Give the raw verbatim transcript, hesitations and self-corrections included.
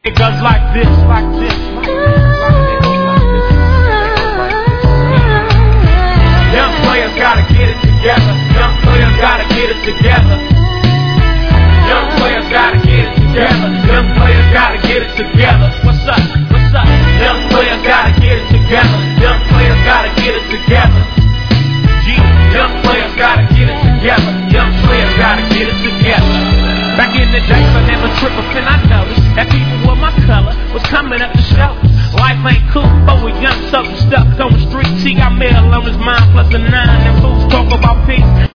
It goes like this, like this, like this, like this, like this. Young players gotta get it together. Young players gotta get it together. Young players gotta get it together. Young players gotta get it together. What's up? What's up? Young players gotta get it together. Young players gotta get it together. G. Young players gotta get it together. Young players gotta get it together. Back in the days I never tripped and I noticed that people with my color was coming up to show. Life ain't cool, but we young, so stuck on the street. He got mail on his mind plus a nine, and fools talk about peace.